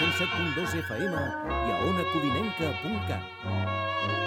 107.2 FM i a onacodinenca.cat.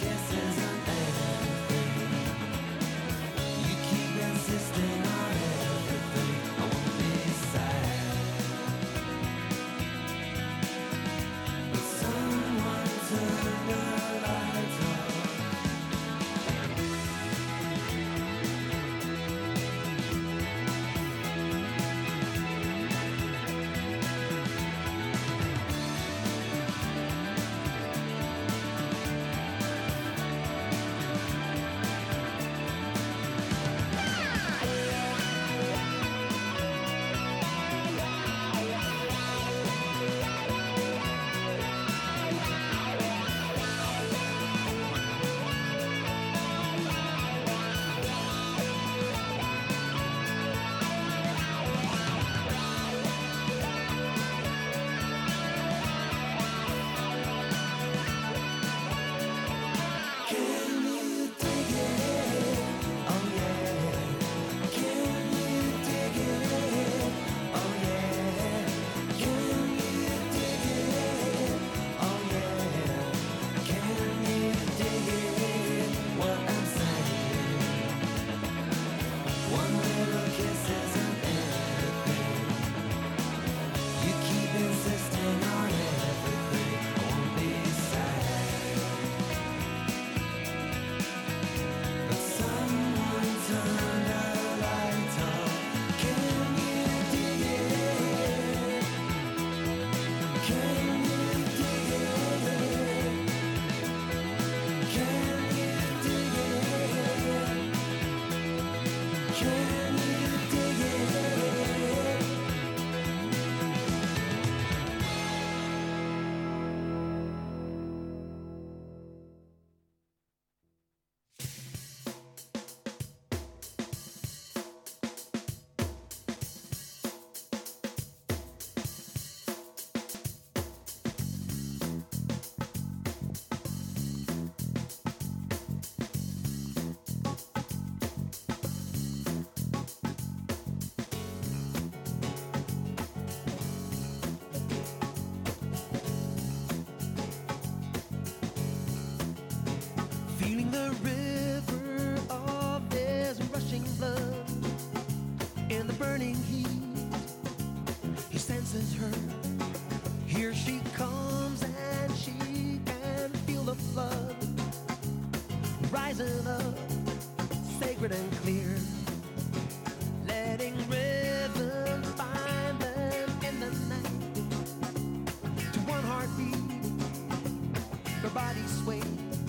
Insisting on it. sacred and clear, letting rhythm find them in the night. To one heartbeat, her body sway,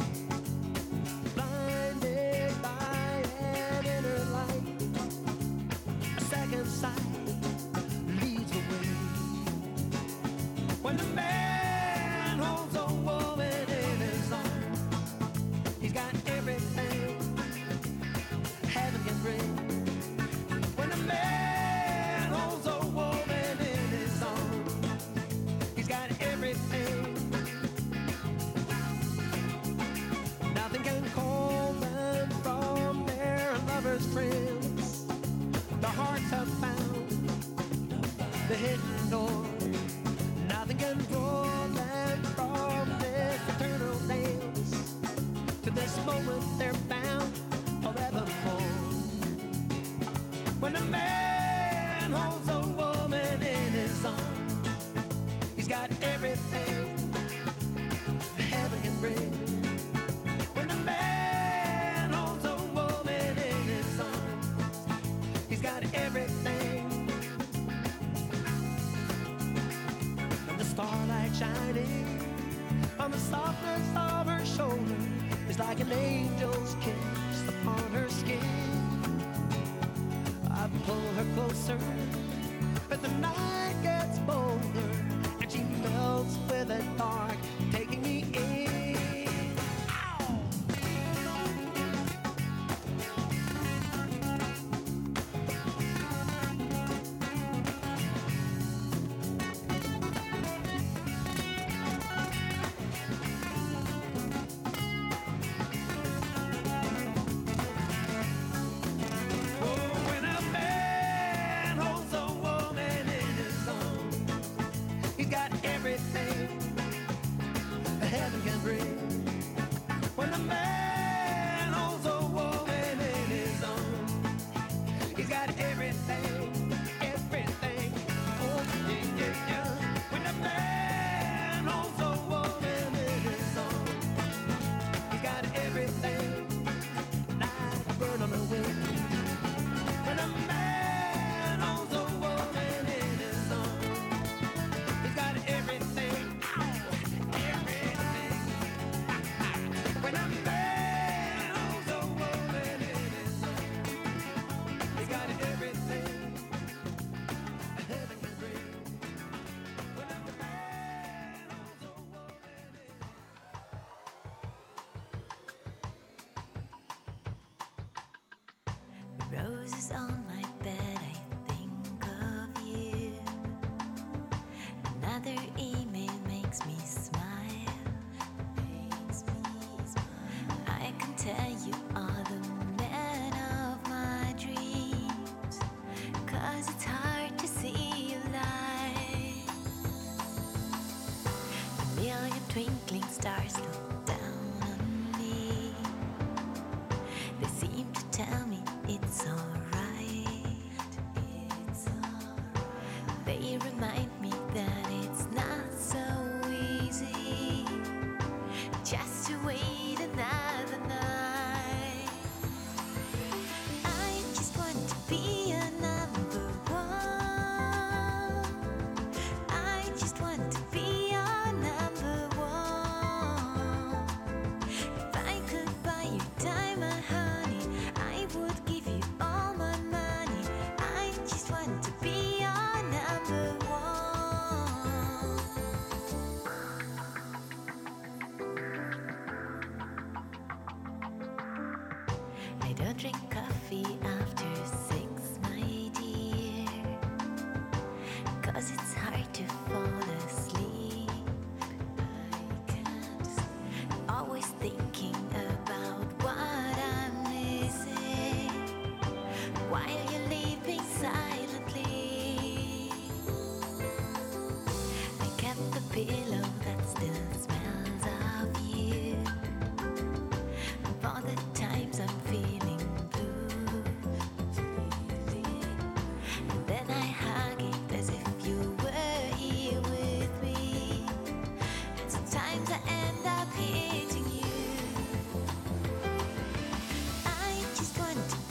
blinded by an inner light. A second sight leads the way. When the man holds a woman in his arms, he's got everything heaven can bring. When a man holds a woman in his arms, he's got everything. Nothing can call them from their lovers' trance. The hearts have found the hidden door. Nothing can draw them from this eternal dance. To this moment they're bound forevermore. When a man holds a woman in his arms, he's got everything heaven can bring. When a man holds a woman in his arms, he's got everything. And the starlight shining on the softness of her shoulder is like an angel's kiss upon her skin. I pull her closer as the night gets bolder, and she melts with the dark, taking me in. Heaven can bring. When a man holds a woman in his arms, he's got everything, everything. Oh yeah, yeah, yeah. When a man holds a woman in his arms, he's got everything, like a bird on the wing. When a man holds a woman in his arms, he's got everything. When a man holds a woman in his arms, he's got everything heaven can bring. When a man holds a woman in his arms. Roses on my bed, I think of you. Another email makes me smile. I can tell you are the man of my dreams, 'cause it's hard to see you light. A million twinkling stars look down on me. They seem to tell me it's alright. They remind me that it's not so easy just to wait another night. I just want to be a number one. I just want to be your number one. If I could buy you time, my honey, I would give you all my money. I just want to be your number one. I don't drink coffee after 6, my dear, 'cause it's hard to fall asleep. Always thinking about what I'm missing while you're leaving silently. I kept the pillow that still smells of you for the times I'm feeling blue. And then I hug it as if you were here with me. And sometimes I end up hitting you. I just want to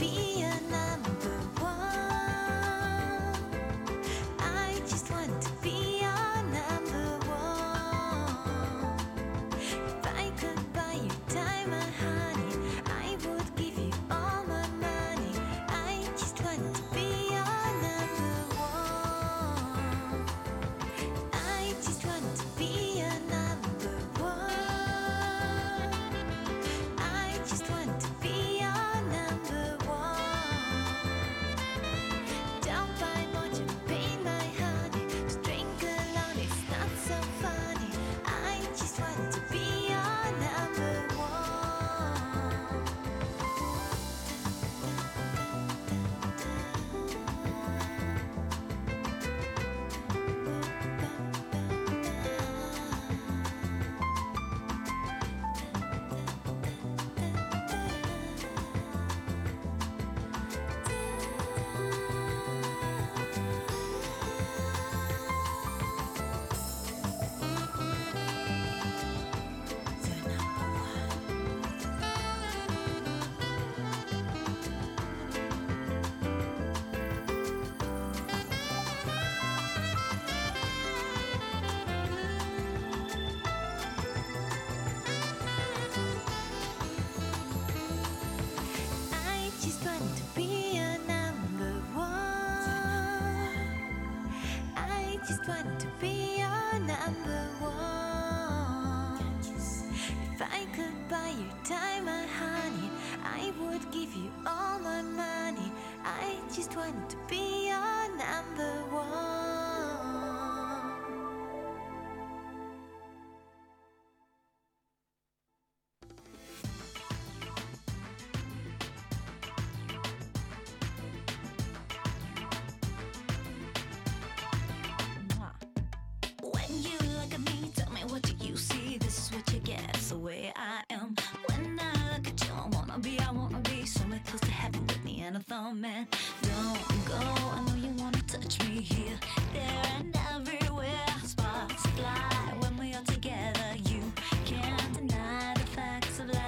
just want to be your number one. If I could buy your time, my honey, I would give you all my money. I just want to be your number one. When you look at me, tell me what do you see? This is what you get, it's the way I am. When I look at you, I wanna be somewhere close to heaven with me and a thumb, man. Don't go, I know you wanna touch me here, there and everywhere. Sparks fly when we are together. You can't deny the facts of life.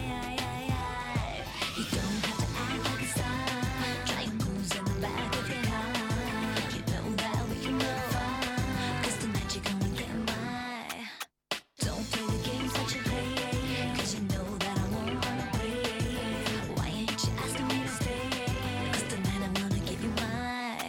You don't have to act like a star. Try your moves in the back of your heart. You know that we can go far. 'Cause tonight you're gonna get my. Don't play the games that you play. 'Cause you know that I won't run away. Why ain't you asking me to stay? 'Cause tonight I'm gonna give you my.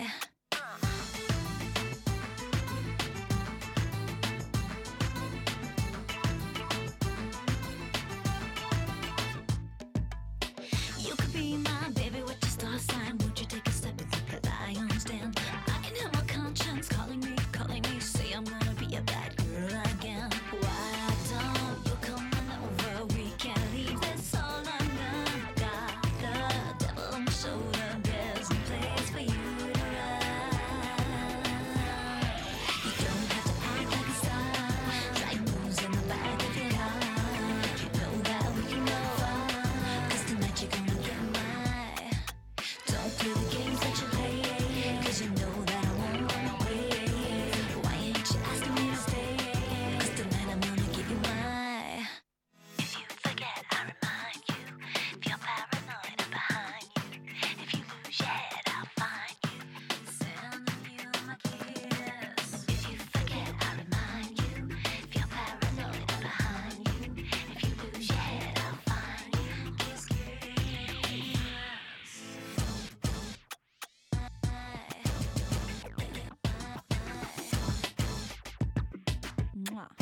You could be my baby, what your star sign? Would you take a step and look at I understand? I can hear my conscience calling me, say I'm gonna be a bad girl again. Why don't you come on over? We can't leave this all undone. Got the devil on my shoulder, there's no place for you to run. You don't have to act like a star. Try your moves in the back of your heart. You know that we can go far. 'Cause tonight you're gonna get my. Don't play the games that you play. 'Cause you know that I won't run away. Why ain't you asking me to stay? 'Cause tonight I'm gonna give you my. If you forget, I remind you. If you're paranoid, I'm behind you. If you lose your head, I'll find you. Sending you my kiss. If you forget, I remind you. If you're paranoid, I'm behind you. If you lose your head, I'll find you. Kiss, Mwah.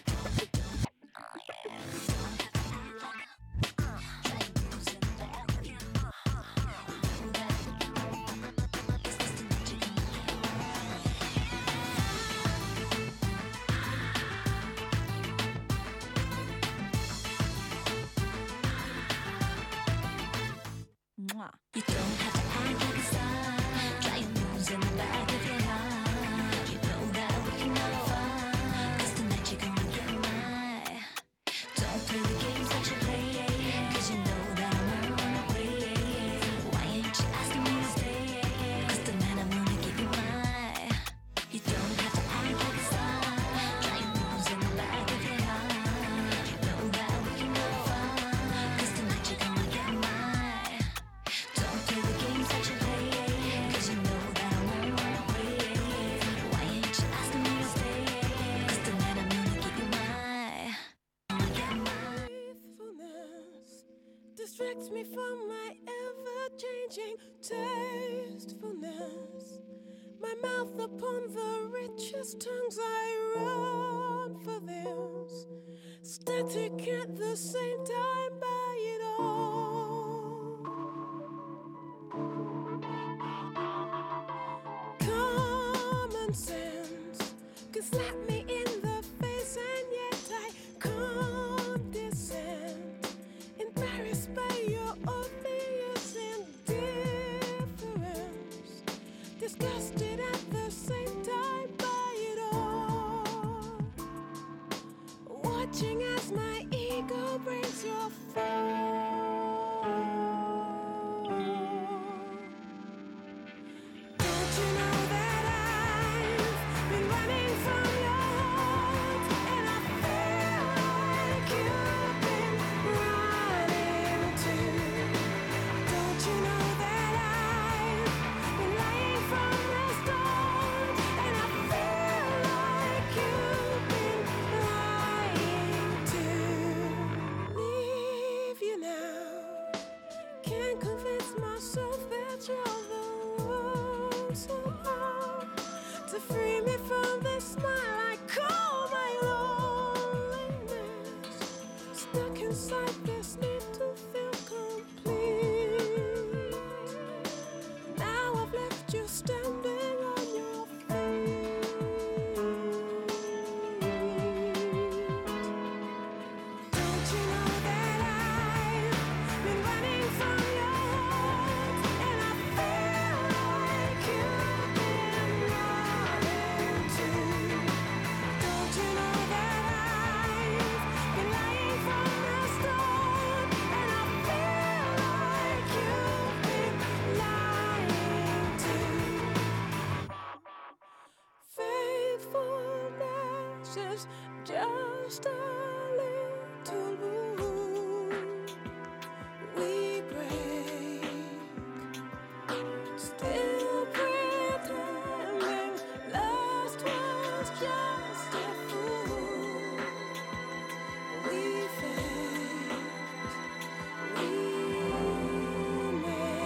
You don't have to act like a star. Try your moves in the back of your heart. You know that we can go far. 'Cause tonight you're gonna get my. Don't play the games that you play. 'Cause you know that I won't run away. Why ain't you asking me to stay? 'Cause tonight I'm gonna give you my. You don't have to act like a star. Try your moves in the back of your heart. You know that we can go far. 'Cause tonight you're gonna get my. Don't play the games that you play. 'Cause you know that I won't run away. Why ain't you asking me to stay? 'Cause tonight I'm gonna give you my. Faithfulness distracts me from my ever-changing tastefulness. My mouth upon the richest tongues, I run for this. Static at the same time, by it all. Common sense can slap me in the face, and yet I condescend, embarrassed by your obvious indifference, disgusted at the same time by it all. Watching as my ego breaks your fall. Don't you know that I've been running from your heart, and I feel like you've been running too. Don't you know that I've been lying from the start, and I feel like you've been lying too. Leave you now. Can't convince myself that you're the one somehow to free me from you standing on your feet. Don't you know that I've been running from your heart, and I feel like you've been running too. Don't you know that I've been lying from the start, and I feel like you've been lying too. Faithfulness is just a little wound we break, still pretending last was just a fool. We faked, we made.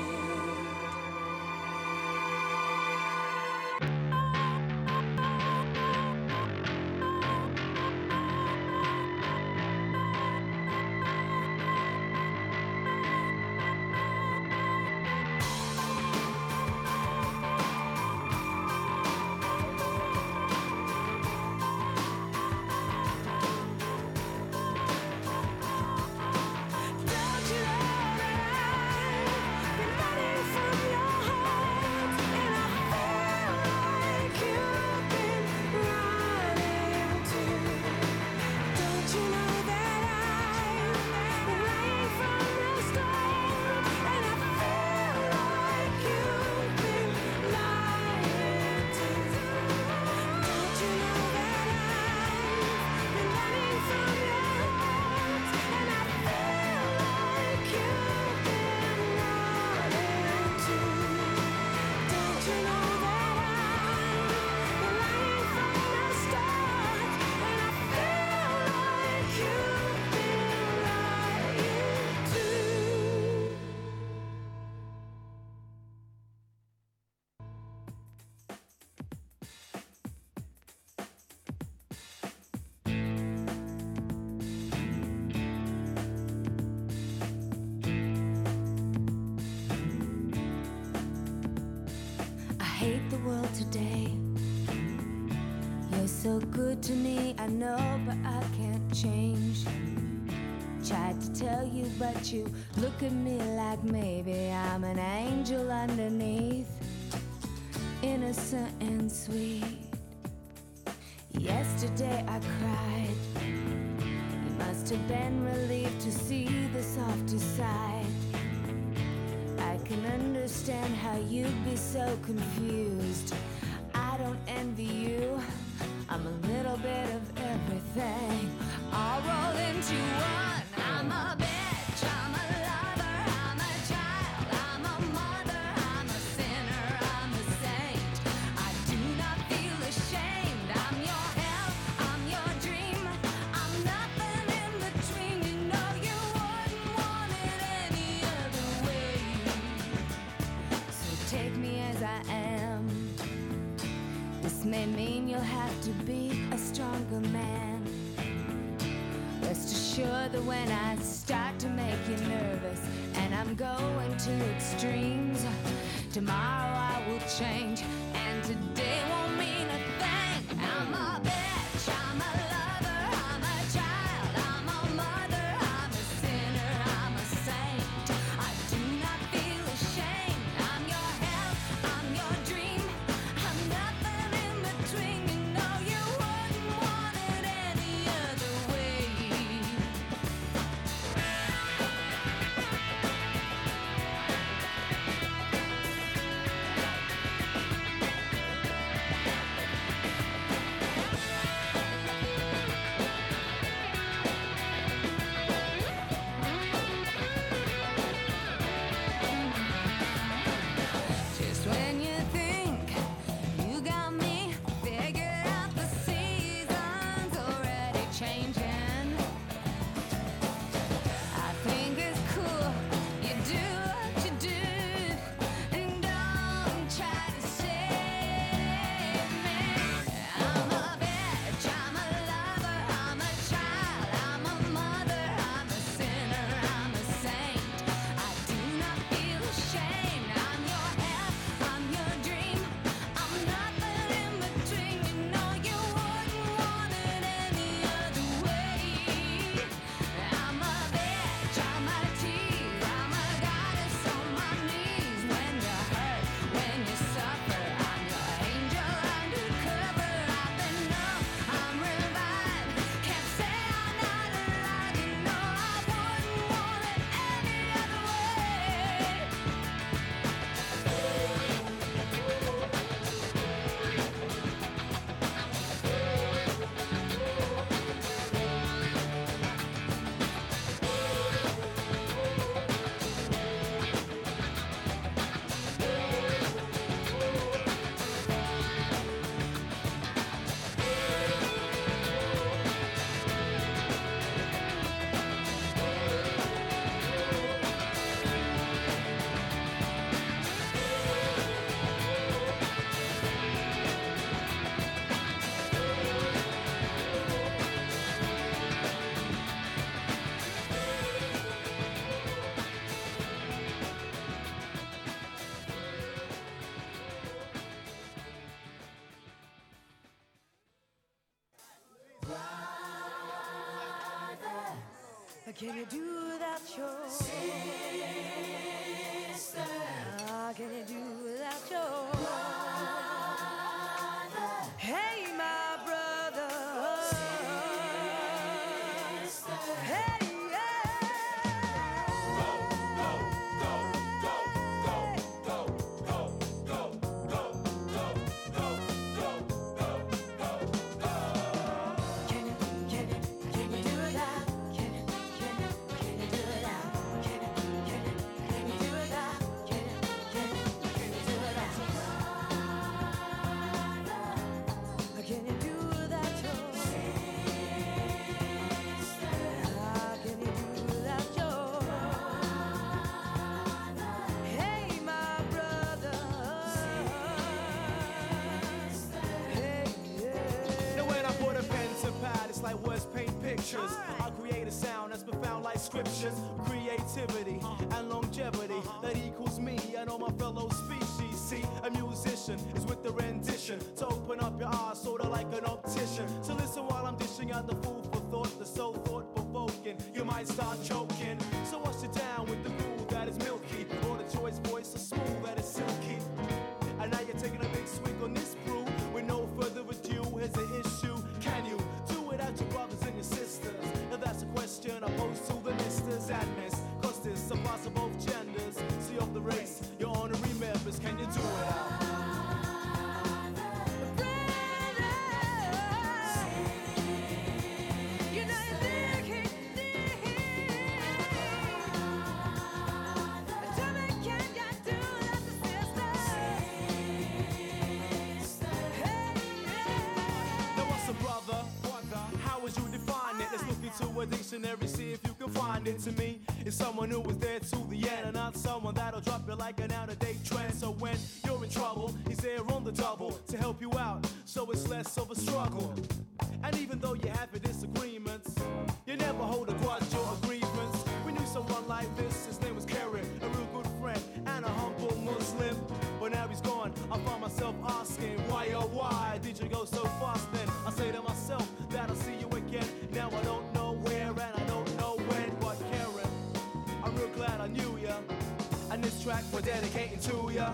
Don't you know that I've been running from your heart, and I feel like you've been running too. Don't you know that I've been lying from the start, and I feel like you've been lying too. Don't you know that I've been running from your heart, and I feel like you've been running too. Don't you know that I've been lying from the start, and I feel like you've been lying too. I hate the world today. You're so good to me, I know, but I can't change. Tried to tell you, but you look at me like maybe I'm an angel underneath, innocent and sweet. Yesterday I cried. You must have been relieved to see the softer side. I can understand how you'd be so confused. I don't envy you. I'm a little bit of everything, all rolled into one. I'm a bitch, I'm a lover, I'm a child, I'm a mother, I'm a sinner, I'm a saint. I do not feel ashamed. I'm your hell, I'm your dream. I'm nothing in between. You know you wouldn't want it any other way. So take me as I am. This may mean you'll have to be a stronger man. Rest assured that when I start to make you nervous and I'm going to extremes, tomorrow I will change, and today won't mean a thing. I'm a bitch, I'm a lover, I'm a child, I'm a mother, I'm a sinner, I'm a saint. I do not feel ashamed. I'm your hell, I'm your dream. I'm nothing in between. You know you wouldn't want it any other way. Can you do without your sister? Can you do without your mother? Hey, my brother. Sister. Hey, like words paint pictures. I create a sound that's profound like scriptures. Creativity and longevity that equals me and all my fellow species. See, a musician is with the rendition to open up your eyes, sorta like an optician. So listen while I'm dishing out the food for thought, the so thought provoking. You might start choking. So wash it down with the groove that is milky, or the choice voice so smooth that is silky. And now you're taking a big swig on this brew. With no further ado, here's the issue. Can you do without your brothers and your sisters? Now that's a question I pose to the misters and miss. Cause this applies to both genders. See of the race, your honorary members. Can you do it out? To a dictionary, see if you can find it. To me, it's someone who was there to the end, and not someone that'll drop you like an out-of-date trend. So when you're in trouble, he's there on the double to help you out, so it's less of a struggle. And even though you have your disagreements, you never hold a grudge or a grievance. We knew someone like this, his name was Kerry, a real good friend and a humble Muslim. But now he's gone, I find myself asking, why oh why did you go so fast then? I say to myself that I'll see you again. Now I don't know where and I don't know when, but Karen, I'm real glad I knew ya. And this track we're dedicating to ya.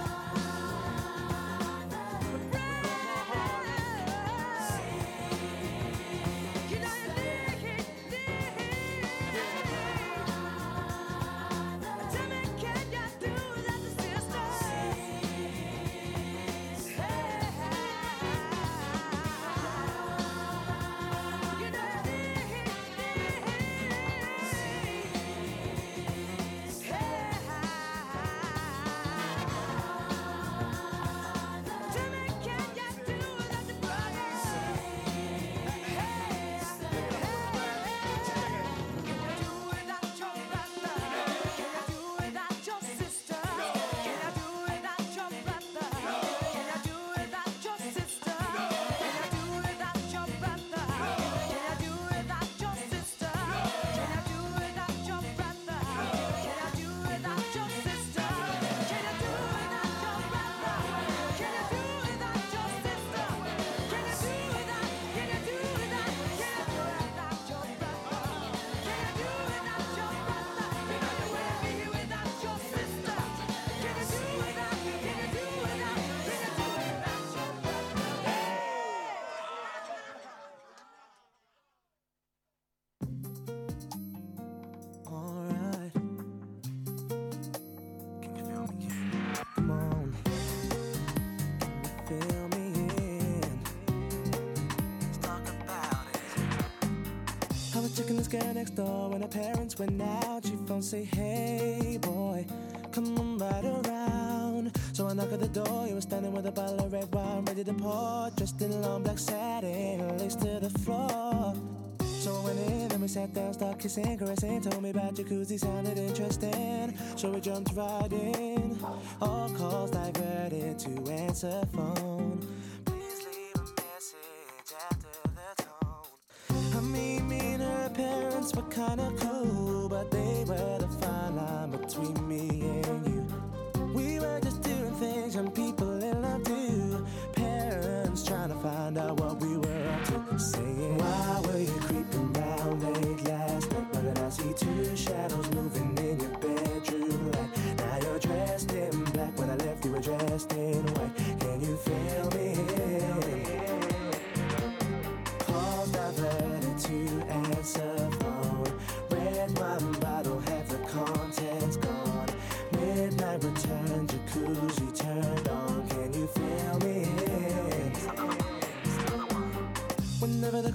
Checking this girl next door when her parents went out. She phoned, say, hey boy, come on right around. So I knock at the door, you were standing with a bottle of red wine ready to pour, dressed in long black satin, lace to the floor. So I went in and we sat down, started kissing, caressing, told me about jacuzzi, sounded interesting. So we jumped right in, all calls diverted to answer phone. Please leave a message after the tone. I mean, me and her parents were kinda cool, but they were the fine line between me and you. We were just doing things young people in love do. Parents trying to find out what we were up to, saying, why were you creeping round late last night? But I asked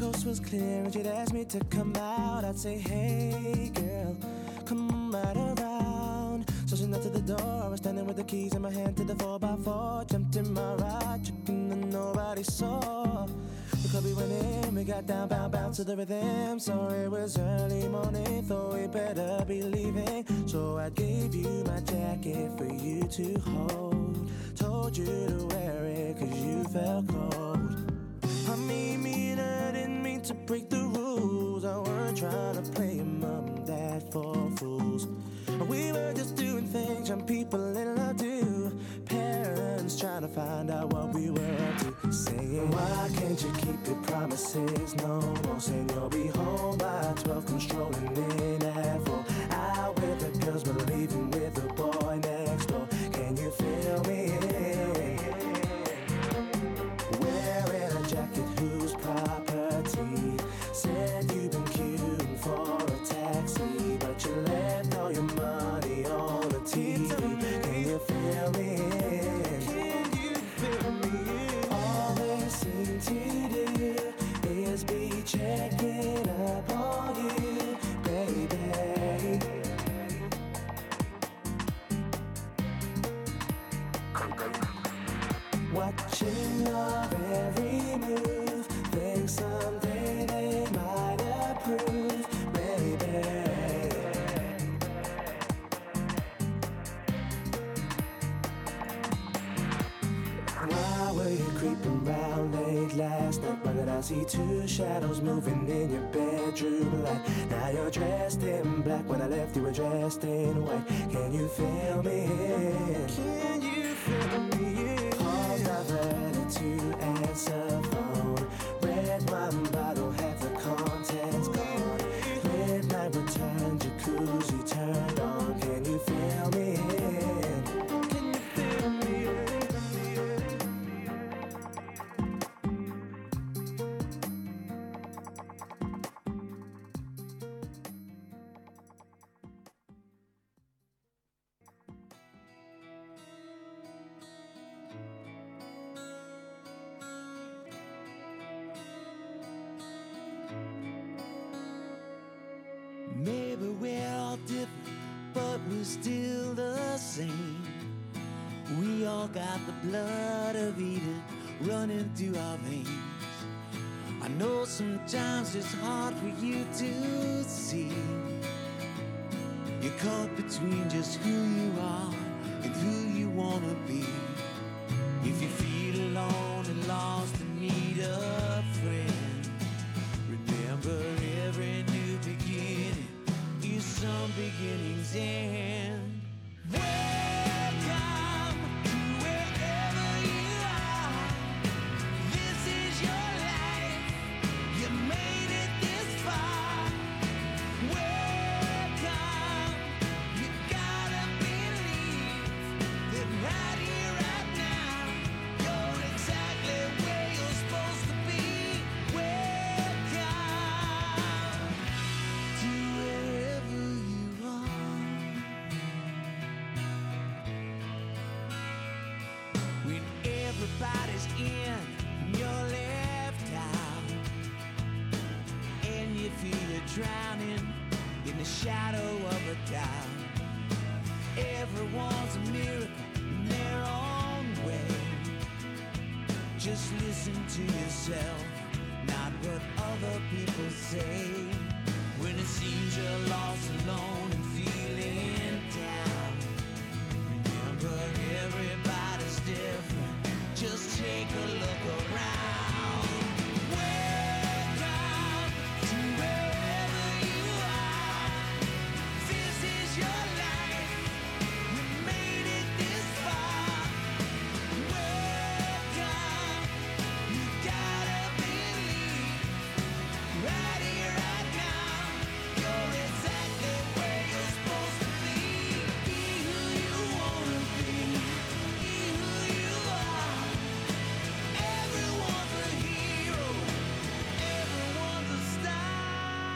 coast was clear and she'd ask me to come out, I'd say, hey girl, come on right around. So she knocked to the door, I was standing with the keys in my hand to the 4x4. Jumped in my ride, checking and nobody saw. The club we went in, we got down, bound to the rhythm. So it was early morning, thought we better be leaving. So I gave you my jacket for you to hold. Told you to wear it cause you felt cold. I mean, I didn't mean to break the rules. I weren't trying to play mom and dad for fools. We were just doing things young people in love do. Parents trying to find out what we were up to. Saying, why can't you keep your promises? No more saying you'll be home by 12. Come strolling in at 4. Out with the girls but leaving with the boy next door. Can you feel me? Wearing a jacket whose property. Said you've been queuing for a taxi, but you left all your money on the TV. Can you feel me? Can you feel me? All they seem to do is be checking up on you, baby. Watching your every move, think someday they might approve, baby. Why were you creeping round late last night? Why did I see two shadows moving in your bedroom light? Now you're dressed in black, when I left you were dressed in white. Can you feel me? Can you feel me? Calls diverted to answer phone. Red wine bottle, half the contents gone. Midnight return, jacuzzi turned on. Can you feel me? Can you feel me? Maybe we're all different, but we're still the same. We all got the blood of Eden running through our veins. I know sometimes it's hard for you to see. You're caught between just who you are and who you wanna be. If you feel alone and lost and need a friend, remember every new beginning is some beginning's end. Welcome to wherever you are. This is your life. You made it this far. Welcome. You gotta believe that right here, right now, you're exactly where you're supposed to be. Welcome to wherever you are. When everybody's in and you're left out, and you feel you're drowning in the shadow of a doubt. Everyone's a miracle in their own way. Just listen to yourself, not what other people say. When it seems you're lost, alone, and feeling down, remember everybody's different. Just take a look around. Welcome to wherever you are. This is your life. You made it this far. Welcome. You gotta believe. Right here, right now, you're exactly where you're supposed to be. Be who you wanna be. Be who you are. Everyone's a hero. Everyone's a star.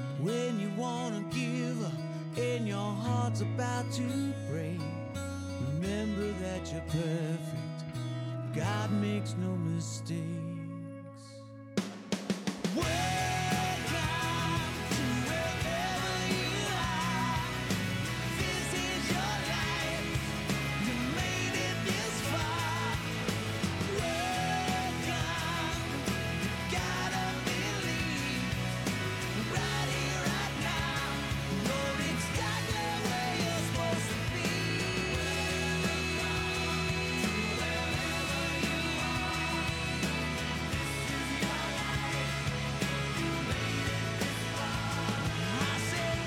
When you wanna give up and your heart's about to break, Remember that you're perfect. God makes no mistakes. Welcome to wherever you are. This is your life. You made it this far. Welcome. You gotta believe. Right here, right now. You're exactly where you're supposed to be. I said,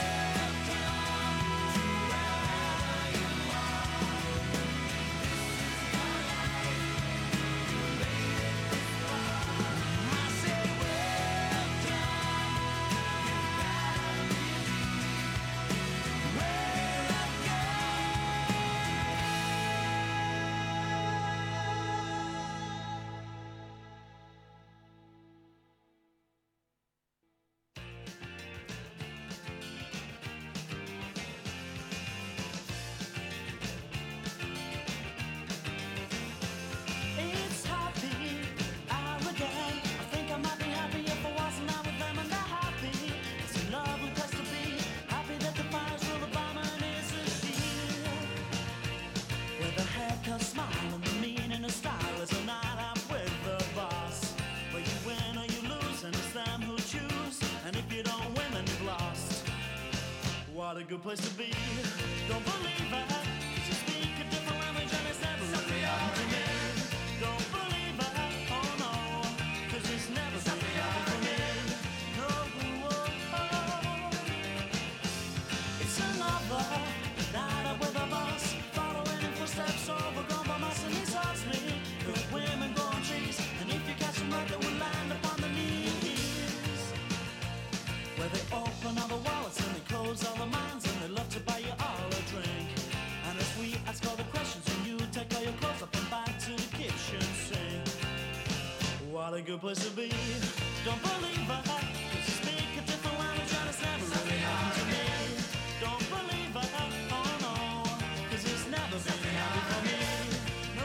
it's happy hour again. I think I might be happy if I wasn't out with them and they're happy. It's a lovely place to be. Happy that the fire's full of bomb and it's a shield. With a haircut, smile and the meaning of style is a night out with the boss. Where you win or you lose and it's them who choose. And if you don't win then you've lost. What a good place to be. Don't believe it. 'Cause you speak a different language and it's never really happened to me. Don't believe it. Oh no. 'Cause it's never really happened to me. No. It's another night out with a boss. Following in footsteps overgrown by moss and he's me. Good women go on trees. And if you catch them right they will land upon the knees. Where they open all the wallets and they close all the minds and they love to buy you all a drink. And as we ask all the questions and you take all your clothes up and back to the kitchen sink. What a good place to be. Don't believe it. 'Cause you speak a different language and it's never really happened to me. Don't believe it. Oh no. 'Cause it's never been happened for me. No.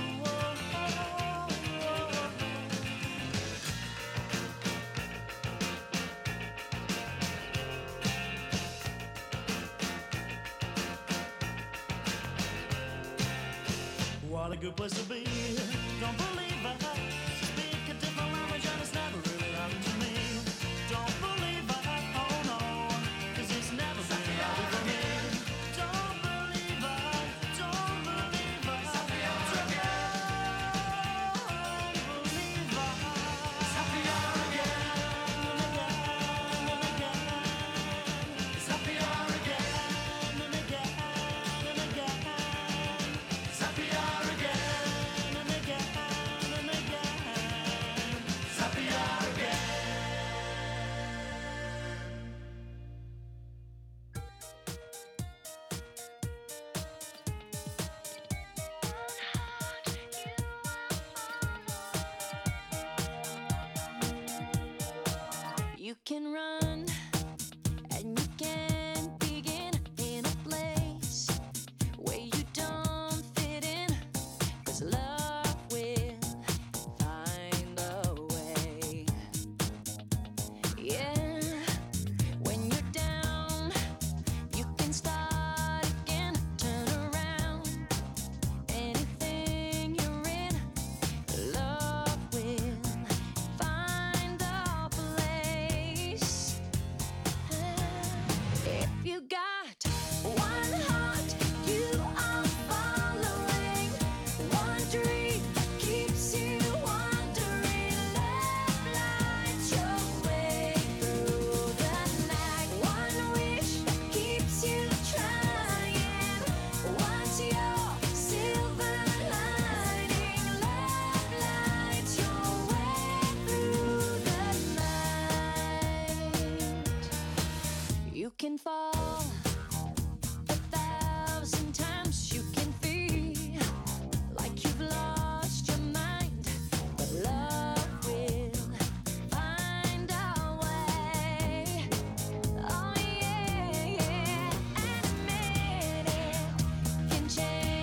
What a good place to be. Don't believe it. Speak a different language and it's never really happened to me. Don't believe it. Oh no. 'Cause it's never been happened for me. Don't believe it. Don't believe it. Don't believe it. It's happy hour again and again and again. It's happy hour again and again and again. It's happy hour again and again and again. It's happy hour again. You can run and you can begin in a place where you don't fit in. 'Cause love will find a way. Yeah, when you're down, you can start again. Turn around, anything you're in, love will find a place. If you got one heart, you are following. One dream keeps you wandering. Love lights your way through the night. One wish keeps you trying. What's your silver lining? Love lights your way through the night. You can fall 1,000 times. You can feel like you've lost your mind. But love will find a way. Oh yeah, yeah. And a minute can change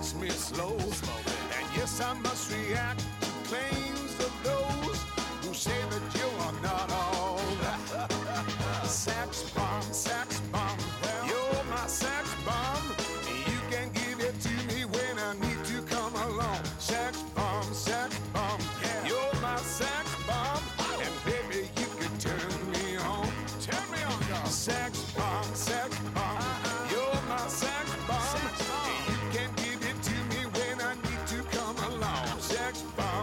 takes me slow. And yes, I must react to claims of those who say that you are not all. Sex bomb, you're my sex bomb. You can give it to me when I need to come along. Sex bomb, yeah. You're my sex bomb, and baby, you can turn me on. Turn me on, dog. Sex bomb, you're my sex bomb. You can give it to me when I need to come along. Sex bomb.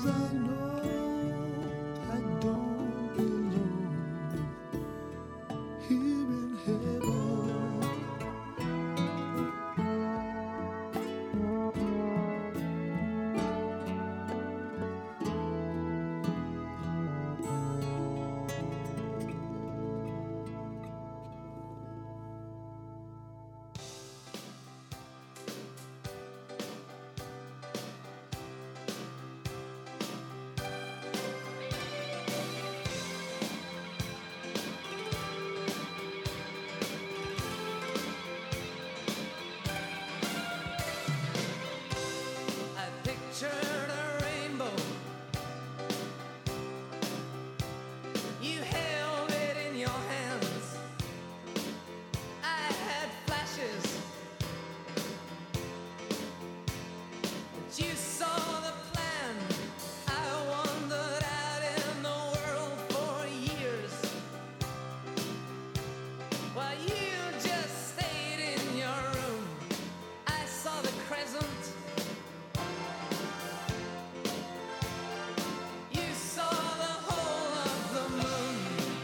'cause I know I don't belong here in heaven. I pictured a rainbow. You held it in your hands. I had flashes. But you saw the plan. I wandered out in the world for years, while you just stayed in your room. I saw the crescent. You saw the whole of the moon,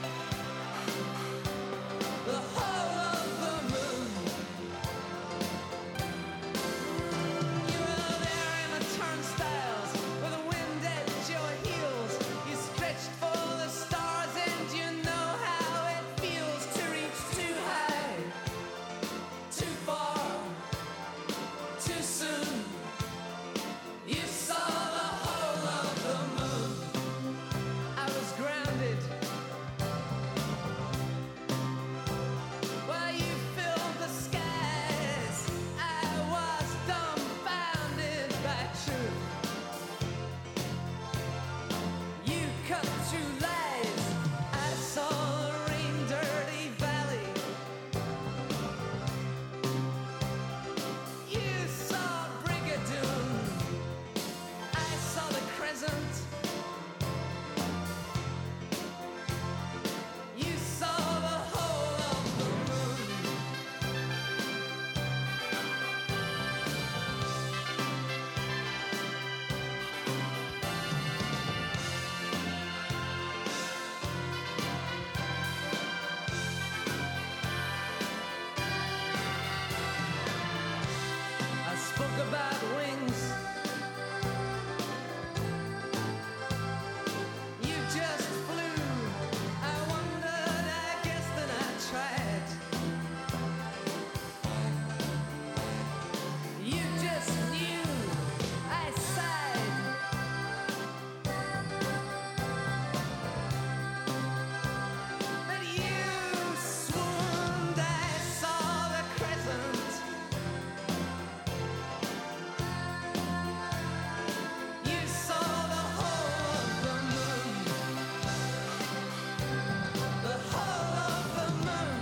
the whole of the moon. You were there in the turnstiles with the wind at your heels. You stretched for the stars, and you know how it feels to reach too high, too far, too soon. You saw the whole of the moon. I was grounded while you filled the skies. I was dumbfounded by truth. You cut through lies. I saw the rain-dirty valley. You saw Brigadoon. I saw the crescent. You saw the whole of the moon. I spoke about wings. You just flew. I wondered, I guessed, and I tried. You just knew. I sighed. But you swooned. I saw the crescent. You saw the whole of the moon, the whole of the moon.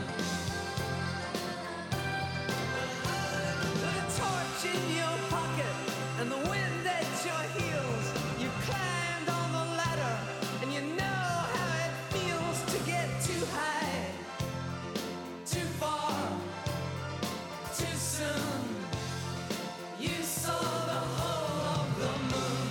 With a torch in your pocket and the wind at your heels, you climbed on the ladder, and you know how it feels to get too high, too far, too soon. You saw the whole of the moon,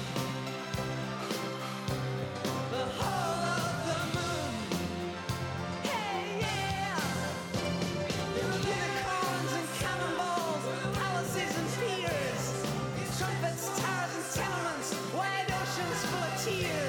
the whole of the moon. Hey, yeah. There were unicorns and cannonballs, palaces and piers, trumpets, towers and tenements, wide oceans full of tears.